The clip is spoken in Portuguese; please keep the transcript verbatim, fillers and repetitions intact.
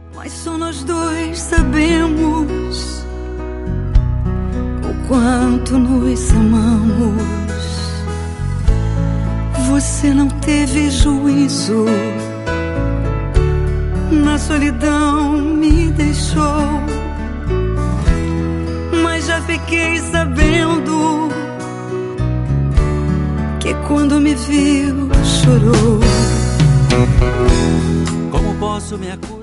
Mas só nós dois sabemos o quanto nos amamos. Você não teve juízo, na solidão me deixou. Mas já fiquei sabendo que quando me viu chorou. Como posso me acusar?